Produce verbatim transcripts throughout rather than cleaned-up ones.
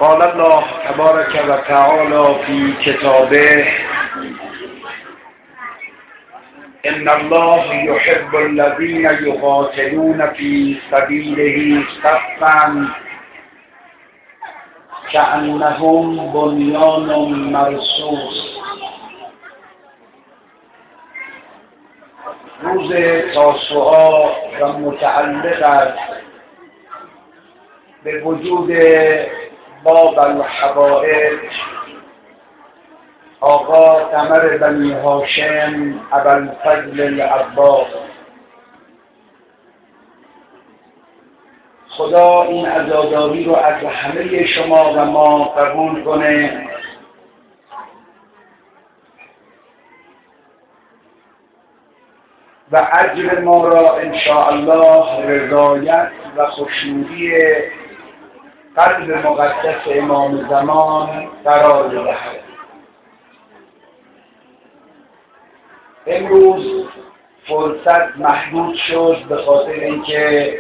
قال الله تبارك و تعالى في كتابه ان الله يحب الذين يقاتلون في سبيله صفا كأنهم بنيان مرصوص. روز تاسوعا و متعلق است به وجود باب الحوائج آقا قمر بنی هاشم ابوالفضل العباس. خدا این عزاداری رو از همه شما و ما قبول کنه و اجر ما را انشاءالله رضایت و خوشنودی قلب مقدس امام زمان قرار دهد. امروز فرصت محدود شد به خاطر اینکه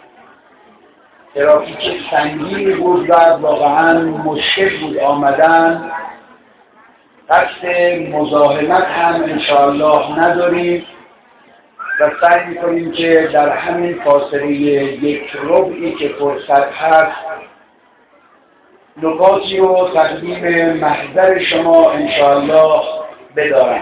ترافیک سنگین بود و واقعا مشکل بود آمدن. قصد مزاحمت هم انشاءالله نداریم و سعی میکنیم که در همین فاصله یک ربعی که فرصت هست نکاتی رو تقدیم محضر شما انشاءالله بدارم.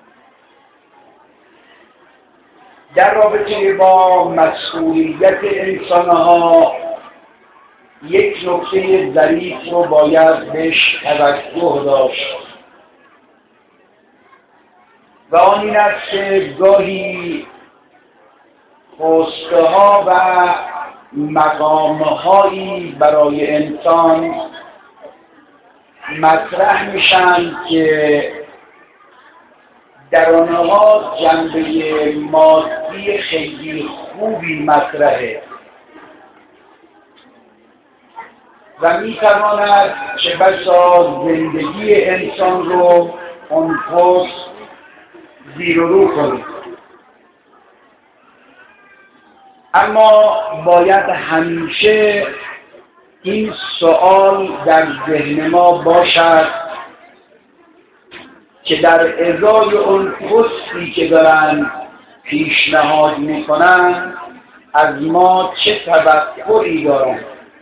در رابطه با مسئولیت انسانها یک نکته ظریف رو باید بهش توجه داشت و آن این است که گاهی خواسته ها و مقام هایی برای انسان مطرح میشن که در آنها جنبه مادی خیلی خوبی مطرحه و میتواند چه بسا زندگی انسان رو انفس زیر و رو کنه. اما باید همیشه این سوال در ذهن ما باشد که در ازای اون خصی که دارن پیشنهاد میکنن از ما چه توقعی دارن.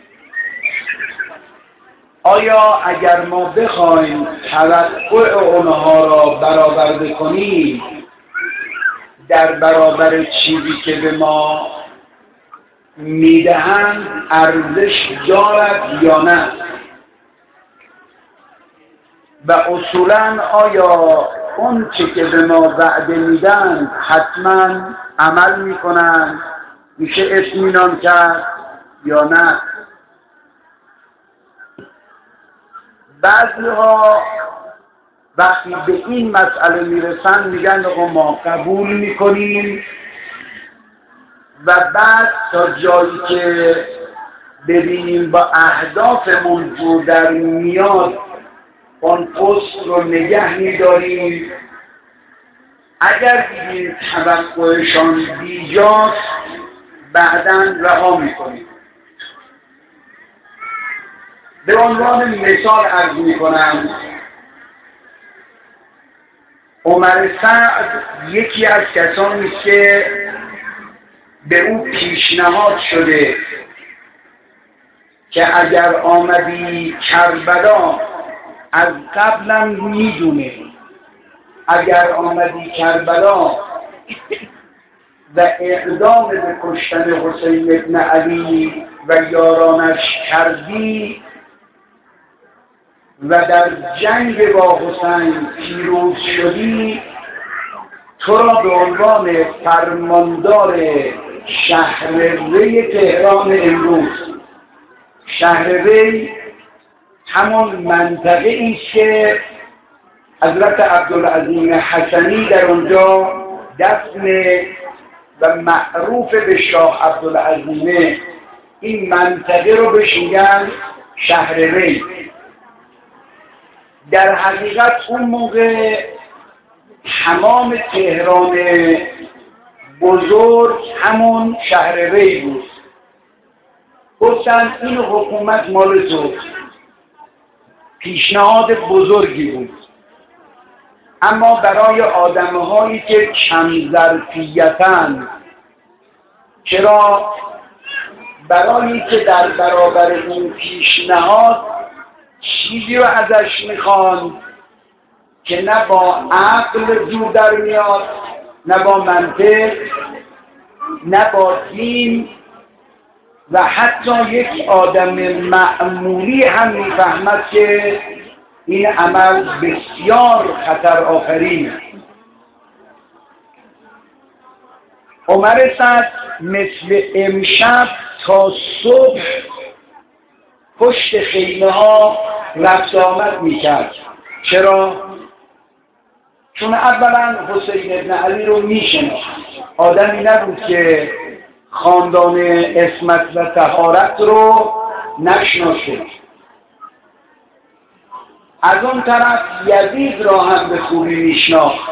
آیا اگر ما بخوایم توقع اونها را برآورده کنیم در برابر چیزی که به ما میدهند ارزش دارد یا نه؟ و اصولا آیا اون چه که به ما وعده میدن حتما عمل میکنن؟ میشه اطمینان کرد یا نه؟ بعضی ها وقتی به این مسئله میرسن میگن آقا ما قبول میکنیم و بعد تا جایی که ببینیم با اهدافمون جو در میاد اون پست رو نگه میداریم. اگر دیدیم توقعشان بیجاست بعداً رها میکنیم. به عنوان مثال عرض میکنم عمر سعد یکی از کسانی که به او پیشنهاد شده که اگر آمدی کربلا از قبلم میدونه اگر آمدی کربلا و اقدام به کشتن حسین ابن علی و یارانش کردی و در جنگ با حسین پیروز شدی تو را به عنوان فرماندار شهر ری تهران امروز، شهر ری همون منطقه ای که حضرت عبدالعظیم حسنی در اونجا دفن و معروف به شاه عبدالعظیم، این منطقه رو بهش میگن شهر ری. در حقیقت اون موقع تمام تهران بزرگ همون شهر ری بود. گفتن این حکومت مال تو، پیشنهاد بزرگی بود، اما برای آدم‌هایی که کم ظرفیتن، چرا؟ برای که در برابر این پیشنهاد چیزی رو ازش میخوان که نه با عقل جور در میاد، نه با منطق، نه با دین، و حتی یک آدم معمولی هم میفهمد که این عمل بسیار خطر آفرین. عمر سعد مثل امشب تا صبح پشت خیمه ها رفت آمد میکرد. چرا؟ چون اولا حسین ابن علی رو میشناخت، آدمی نبود که خاندان عصمت و طهارت رو نشناسه. از اون طرف یزید را هم به خوبی میشناخت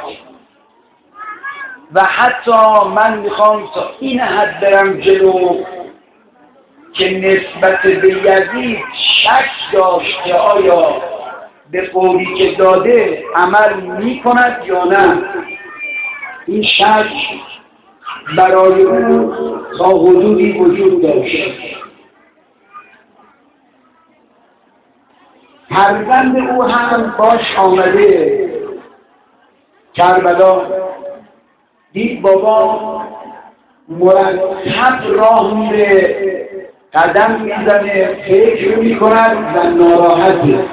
و حتی من میخوام تا این حد برم جلو که نسبت به یزید شک داشت که آیا به قولی که داده عمل میکند یا نه. این شک برای او تا حدودی وجود داشت. فرزند او هم باش آمده کربلا، دید بابا مرتب راه میره، قدم میزنه، فکر میکند و ناراحته.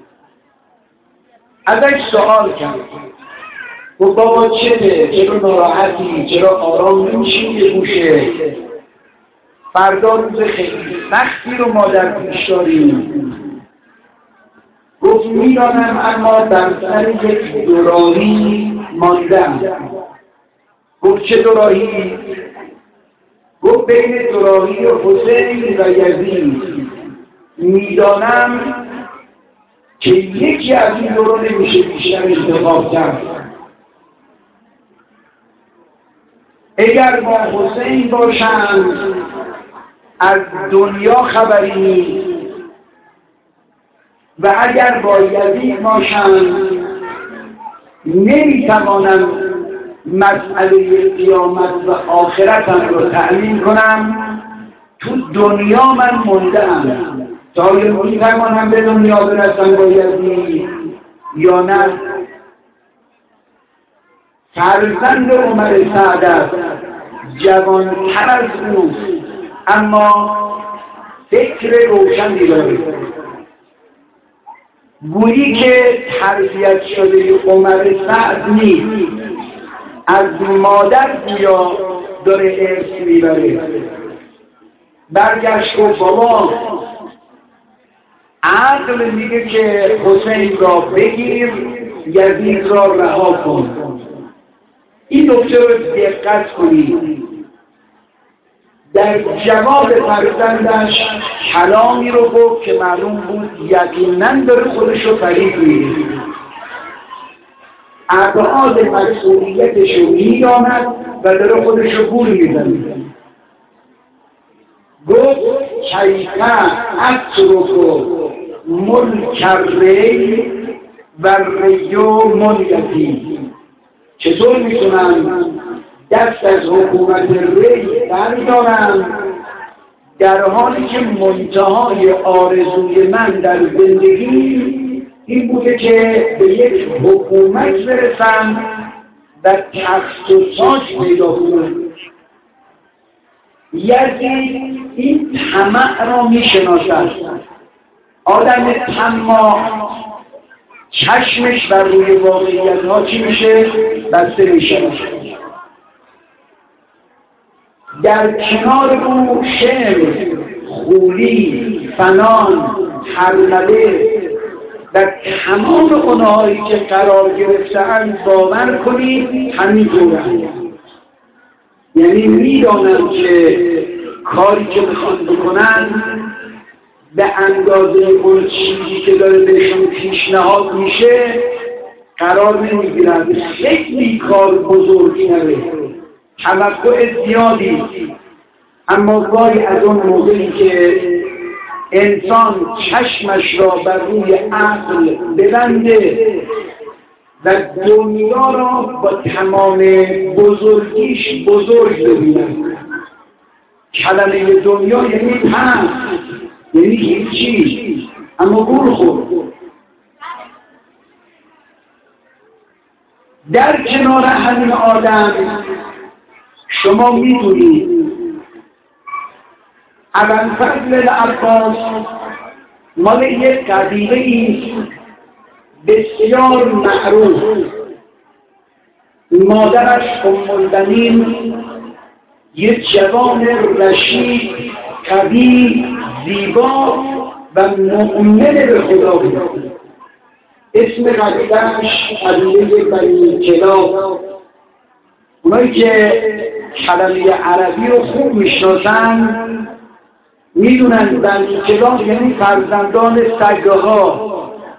ازش سوال کرد، گفت بابا چته؟ چرا ناراحتی؟ چرا آرام نمیشی یه گوشه؟ فردا روز خیلی سختی رو ما در پیش داریم. گفت میدانم، اما در سر یک دوراهی ماندم. گفت چه دوراهی؟ گفت بین دوراهی حسین و یزید. میدانم که یکی از این دو رو نمیشه بیشتر انتخاب کرد. اگر با حسین باشند از دنیا خبری نیست و اگر با یزید باشند نمیتوانم مسئله قیامت و آخرتم رو تأمین کنم. تو دنیا من مونده‌ام، تا میتوانم به دنیا برسم با یزید یا نه. فرزند عمر سعد است، جوان‌تر از اوست، اما فکر روشنی داره. گویی که تربیت شده عمر سعد نیست، از مادر گویا داره ارث میبره. برگشت و بابا عقل میگه که حسین را بگیر، یزید را رها کن. این نکته رو دقت کنید. در جواب فرزندش کلامی رو گفت که معلوم بود یقینا داره خودش رو فریب میده. ابعاد مسئولیتش رو میداند و داره خودش رو گول میزنه. گفت کیفه اترک ملک الری و ریو ملکتی. چطور میتونم دست از حکومت ری بردارم در حالی که منتهای آرزوی من در زندگی این بوده که به یک حکومت برسم و تخت و تاج پیدا کنم. یزید این طمع را میشناسد. آدم طماع چشمش بر روی واقعیت ها چی میشه؟ بسته میشه. در کنار او شعر، خولی، فنان، حرمله و تمام اونهایی که قرار گرفته‌اند باور کنید همینطورند. یعنی میدانم که کاری که میخوان بکنن به اندازه اون چیزی که داره بهشون پیشنهاد میشه قرار نمیگیرن. خیلی کار بزرگی نره، توقع زیادی، اما گاهی از اون موقعی که انسان چشمش را بر روی عقل ببنده و دنیا را با تمام بزرگیش بزرگ ببیند. کلمه دنیا یعنی پس، یعنی هیچی، اما گول خورد. در کنار همین آدم شما میدونید ابوالفضل العباس مال یک قبیله ایست بسیار معروف. مادرش ام البنین یک جوان رشید، قوی، زیبا و مؤمن به خدا بود. اسم قبیله‌اش قبیله بنی کلاب. اونایی که کلمه عربی رو خوب میشناسن میدونن بنی کلاب یعنی فرزندان سگ‌ها.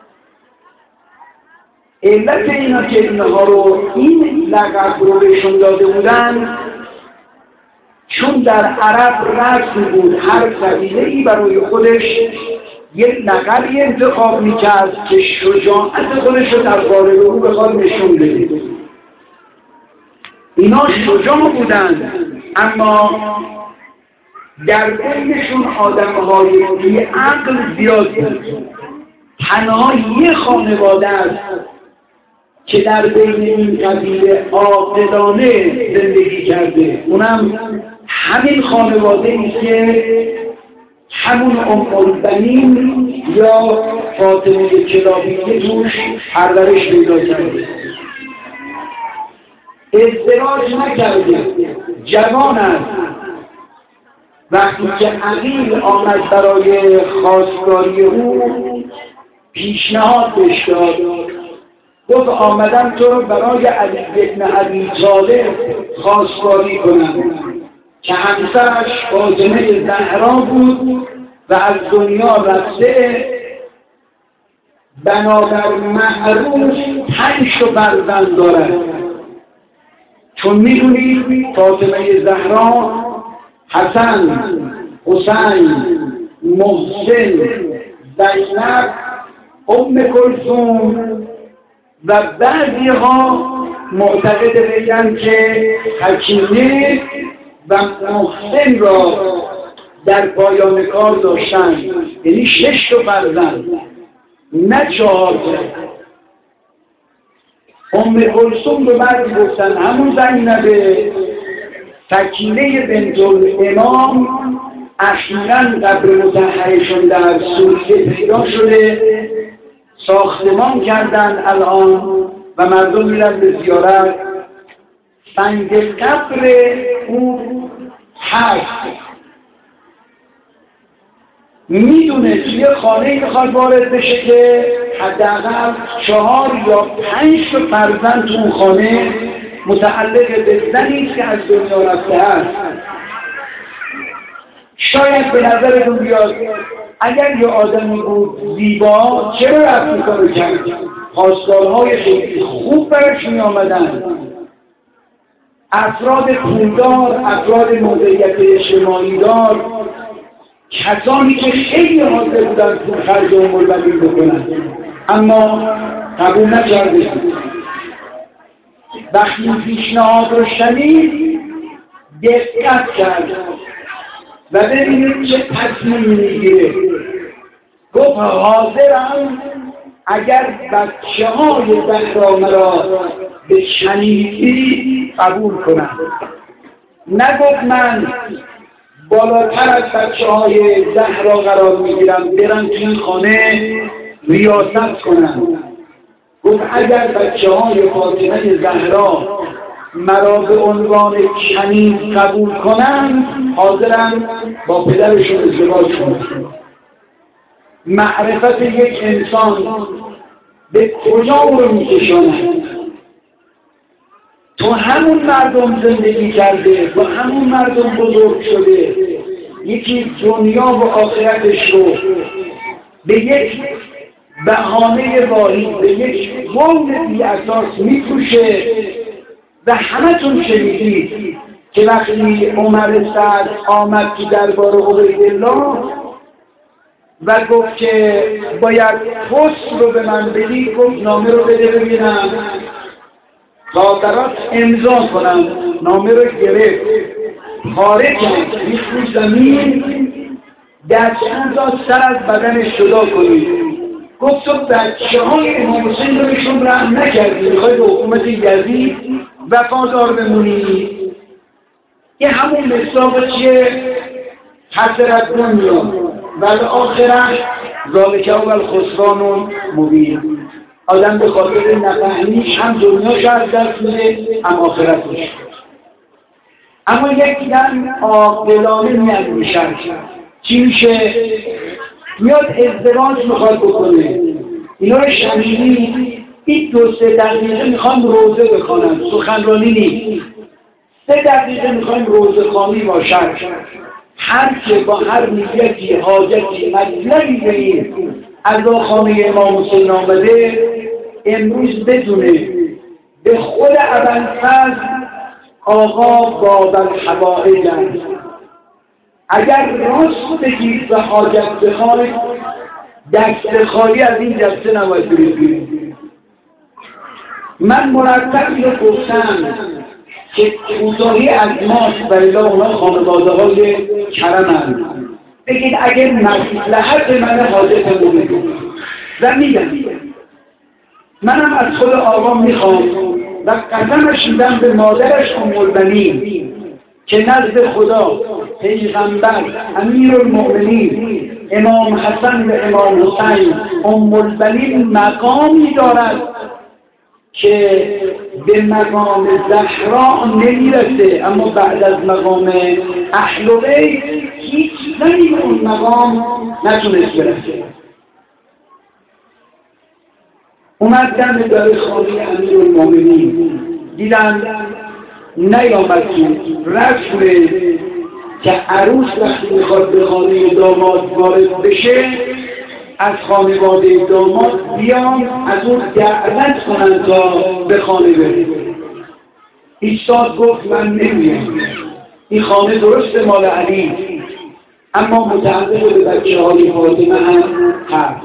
علت اینا که اینها رو این لقب رو بهشون داده بودن چون در عرب رسم بود هر قبیله‌ای برای خودش یک لقبی انتخاب میکرد که شجاعت خودش رو در قالب او بخواد نشون بده. اینا شجاع بودند اما در بینشون آدم‌های بی عقل زیاد بود. تنها یه خانواده است که در بین این قبیله عاقلانه زندگی کرده، اونم همین خانواده ای که همون ام البنین یا فاطمه کلابی که توش پرورش پیدا کرده. ازدواج نکرده، جوان است. وقتی که عقیل آمد برای خواستگاری او پیشنهاد بهش داد، گفت آمدم تو رو برای علی بن ابی طالب خواستگاری کنم که همسرش فاطمه زهرا بود و از دنیا رفته. بنابر معروف پنج تا فرزند دارد. چون میدونید فاطمه زهرا حسن، حسین، محسن، زینب، ام کلثوم و بعضی ها معتقد بگن که حکیمه و محسن را در پایان کار داشتن، یعنی شش تا فرزند نه چهار تا. ام کلثوم رو بعد گفتن همون زینب سکینه بنت الامام اخیراً قبر مطهرشون در سوریه پیدا شده، ساختمان کردن الان و مردم میرن به زیارت. سنگ قبر او هست. میدونه توی خانه میخواد وارد بشه که حداقل چهار یا پنج تا فرزند تو اون خانه متعلق به زنی که از دنیا رفته است. شاید به نظرتون بیاد اگر یه آدمی بود زیبا چرا رفت این کارو کرد؟ خواستگارهای خیلی خوب براش می آمدن. افراد پولدار، افراد موقعیت اجتماعی دار، کسانی که خیلی حاضر بودن پول خرج ام البنین بکنن، اما قبول نکرده. وقتی این پیشنهاد رو شنید دقت کرد و ببینید چه تصمیمی میگیره. گفت حاضرم اگر بچه های زهرا مرا به شنیدی قبول کنم. نگفت من بالاتر از بچه های زهرا قرار میگیرم برم تو این خانه ریاست کنم. گفت اگر بچه های فاطمه زهرا مرا به عنوان کنیز قبول کنم حاضرم با پدرشون ازدواج کنم. معرفت یک انسان به کجا رو میکشاند؟ تو همون مردم زندگی کرده، با همون مردم بزرگ شده، یکی دنیا و آخرتش رو به یک بهانه واهی، به یک قول بی اساس میفروشه. و همه تون شنیدید که وقتی عمر سعد آمد که دربار عبیدالله و گفت که باید پست رو به من بدی. گفت نامه رو بده ببینم تا برات امضا کنم. نامه رو گرفت، پاره کرد، ریخت رو زمین، دستور داد سر از بدنش جدا کنید. گفت تو بچه های امام حسین رو بهشون رحم نکردی، میخوای به حکومت یزید وفادار بمونی. یه همون مصداق چیه؟ حسرت دنیا و به آخرش ذالک هو الخسران مبین. آدم به خاطر نفهمیش هم دنیاش از دست میده هم آخرتش. اما یک دن عاقلانه میاد میشه چی میشه؟ میاد ازدواج میخواد بکنه. اینا رو شنیدی؟ این دو سه دقیقه میخوام روزه بخونم، سخنرانی نیست. سه دقیقه میخوایم روزه خوانی باشد. هر که با هر نیتی حاجتی مطلبی به از خانه امام حسین آمده امروز بدونه به خود ابوالفضل آقا باب الحوائج است. اگر راست بگید و حاجت بخواید دست خالی از این جلسه نباید برید. من مرتب رو گفتم که کوتاهی از ماست و الا اونا خانواده های کرم هست. بگید اگر مصلحت من حاجت بگید و میگم منم از خود آقا میخوام و قسمش میدم به مادرش ام البنین که نزد خدا پیغمبر امیرالمؤمنین امام حسن و امام حسین ام البنین مقامی دارد که به مقام زهرا نمیرسه، اما بعد از مقام اهل بیت هیچ زنی به اون مقام نتونست برسه. اومدن در خانه امیرالمؤمنین دیدن نیامد تو رسمه که عروس وقتی میخواد به خانه داماد وارد بشه از خانواده داماد بیان از اون دعوت کنن تا به خانه بره. ایستاد گفت من نمیم، این خانه درست مال علی اما متعلق به بچه های فاطمه هم هست.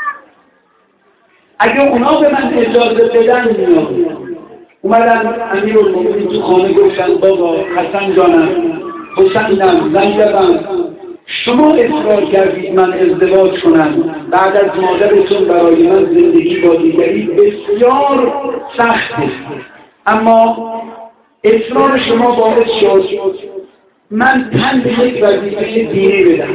اگه اونا به من اجازه بدن میاد. اومدن امیرالمؤمنین تو خانه گفتن بابا حسن جانم حسینم زینبم شما اصرار کردید من ازدواج کنم، بعد از مادرتون برای من زندگی با دیگری بسیار سخته، اما اصرار شما باعث شد من تن به یک وظیفه دینی بدم.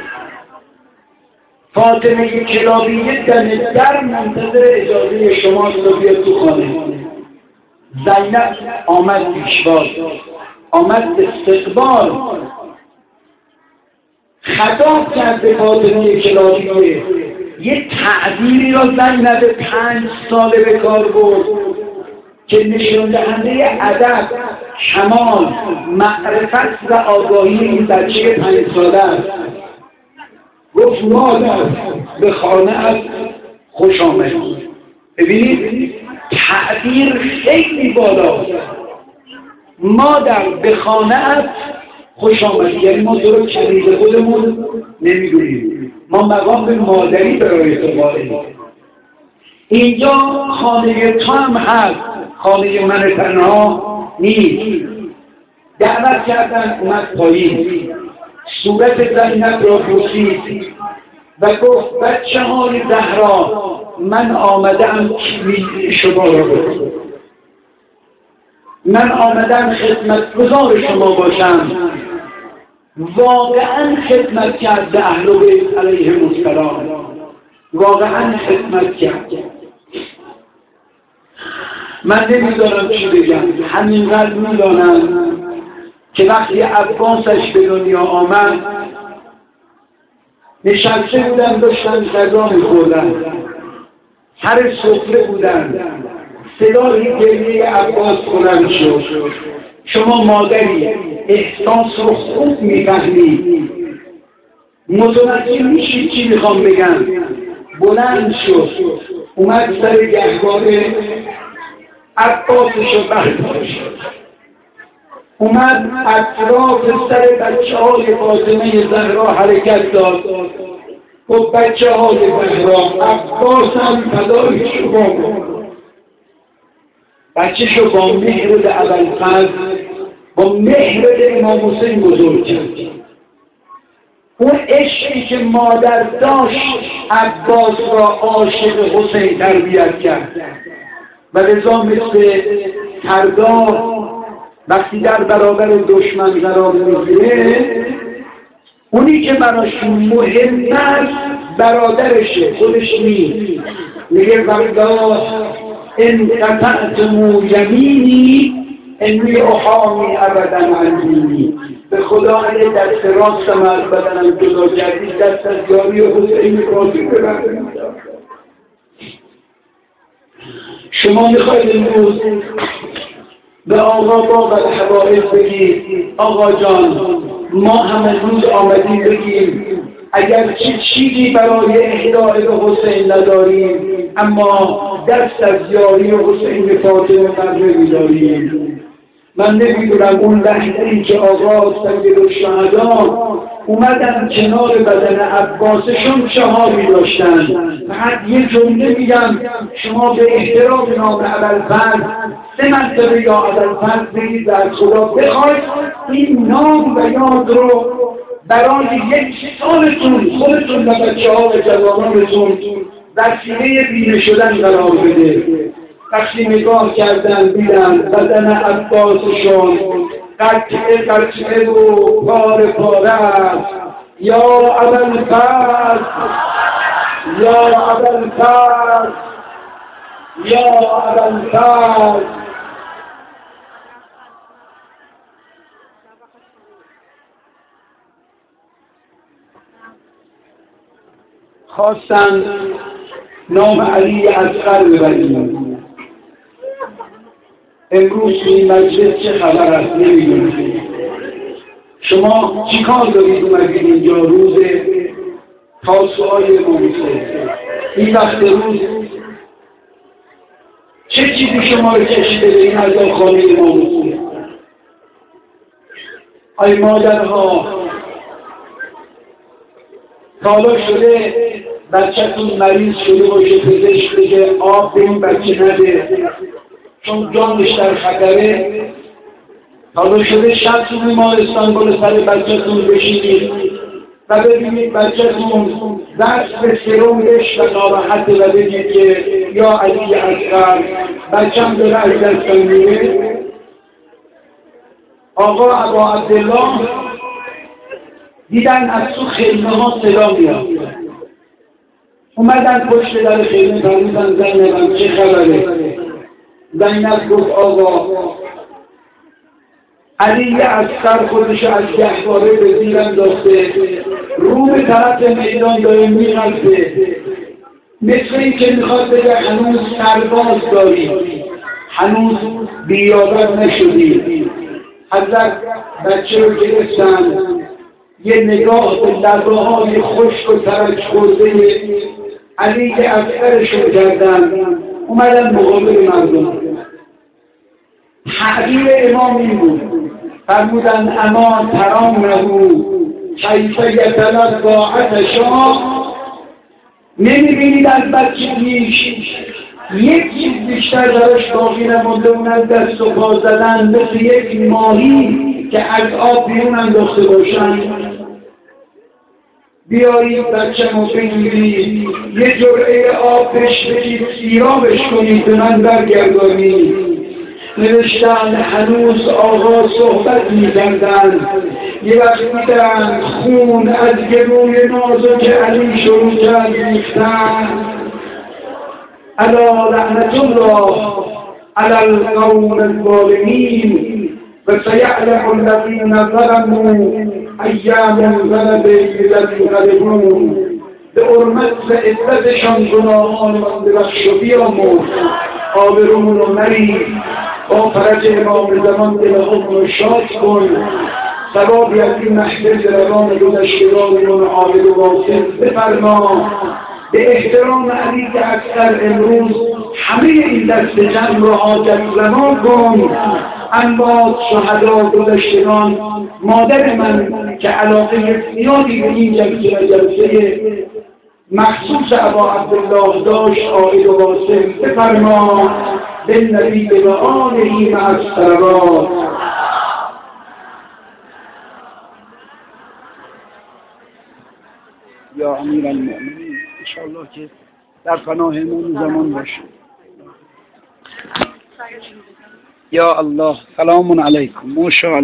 فاطمه کلابیه دم در منتظر اجازه شما رو بیاد تو خانه. زینب آمد پیشواز، آمد استقبال، خطاب کرد به فاطمه کلابیه. یه تعبیری را زینب پنج ساله به کار برد که نشان دهنده ادب، کمال، معرفت و آگاهی این بچه پنج ساله است. گفت مادر به خانه از خوش آمد. ببینید تعبیر خیلی بالاست. مادر به خانه از خوش آمد، یعنی ما تو رو کنیز خودمون نمیدونیم، ما مقام به مادری برای اعتباریم. اینجا خانه تو هم هست، خانه من تنها نیست. دعوت کردن اومد پایین، صورت زینب را بوسید و گفت بچه های زهرا من آمدم شما را بکنم، من آمدم خدمتگزار شما باشم. واقعا خدمت کرد به اهل بیت علیهم السلام، واقعا خدمت کرد. من نمیدانم چی بگم، همینقدر میدانم که وقتی عباسش به دنیا آمد نشسته بودن داشتن غذا میخوردن، سر سفره بودن، صدای گریه عباس بلند شد. شما مادری احساس رو خوب میفهمی، متوجه میشید چی میخوام بگم. بلند شد اومد سر گهواره عباسش رو برداشت، اومد اطراف سر بچه های فاطمه زهرا حرکت داد با بچه های بهرام عباس هم فدای شما بچه شو با مهرد ابوالفضل با مهرد امام حسین بزرگ کرد. اون عشقی که مادر داشت عباس را عاشق حسین تربیت کرد و لذا مثل سردار وقتی در برابر دشمن قرار میگیره اونی که براش مهم است برادرشه، خودش نیست. میگه والله ان قطعتم یمینی انی احامی ابدا عن دینی. به خدا اگه دست راستم از بدنم جدا کردی دست از یاری و حسین راضی ببرم. شما میخواید امروز به آقا با الحوائج بگید آقا جان ما هم امروز آمدیم بگیم اگر چی چیزی برای اهدای به حسین نداریم اما دست از یاری حسین فاطمه بر داریم. من نمیدونم اون لحظه‌ای که آقا سید الشهدا اومدن کنار بدن عباسشون چهاری داشتن. فقط یه جمله میگم شما به احترام نام ابوالفضل سه مرتبه یا ابوالفضل بگید و از خدا بخواید این نام و یاد رو برای یک سالتون خودتون و بچه ها و جوانانتون وسیله بینه شدن قرار بده. وقتی نگاه کردن دیدن بدن عباسشون قطعه قطعه و پاره پاره است. یا ابوالفضل یا ابوالفضل یا ابوالفضل. خواستن نام علی اصغر ببریم. امروز این مجلس چه خبر است نمیدونید. شما چی کار دارید اومدید اینجا روز تاسوعای امام حسین؟ این وقت روز چه چیزی شما رو کشیده به این عزاخانه امام حسین؟ ای مادرها حالا شده بچه‌تون مریض شده باشه پزشک بگه آب به این بچه نده چون جانش در خطره. حالا شده شب تو بیمارستان بالا سر بچه‌تون بشینید و ببینید بچه‌تون دست به سرمش و ناراحته و بگید که یا علی اصغر بچه‌م داره از دستم میره. آقا ابا عبدالله دیدن از تو خیمه ها صدا میاد، اومدن پشت در خیمه پریدن زینبم چه خبره؟ زینب گفت آقا علی اصغر خودش از گهواره به زیر انداخته رو به طرف میدان داره میغلطه مثل این که میخواد بگه هنوز سرباز داری، هنوز بیادر نشدی. حضرت بچه رو گرفتن یه نگاه به لبه های خشک و ترک خورده علی اصغرشون کردن اومدن مقابل مردم. تعبیر امام این بود فرمودن اما ترام نبود کیف یتلقا عطشا. نمیبینید از بچگیش یک چیز بیشتر درش باقی نمونده اون از دست و پا زدن مثل یک ماهی که از آب بیرون انداخته باشن. بیایید بچه ما بگیرید یه جرعه آب بهش بدید سیرابش کنید به من برگردانید. نوشتن هنوز آقا صحبت می‌کردن یه وقت دیدن خون از گلوی نازک علی شروع کرد ریختن. الا لعنت الله علی القوم الظالمین و سیعلم الذین ظلموا ایام الغلب الذی غلبون. به حرمت و عزتشان گناهان من ببخش و بیامرز، آبرومون رو نریز، با فرج امام زمان دلمون رو شاد کن، ثوابی از این محفل روان گذشتگانمون عابد و واصل بفرما. به احترام علی اصغر امروز همه این دست جمع رو حاجت روا کن. اما شهدا گذشتگان مادر من که علاقه زیادی به این جلسه و جلسه مخصوص ابا عبدالله داشت آید و واصل بفرما بالنبی و آله مع الصلوات. یا امیر المؤمنین انشاءالله که در پناه امام زمان باشید. یا الله سلام علیکم. ما شاء الله.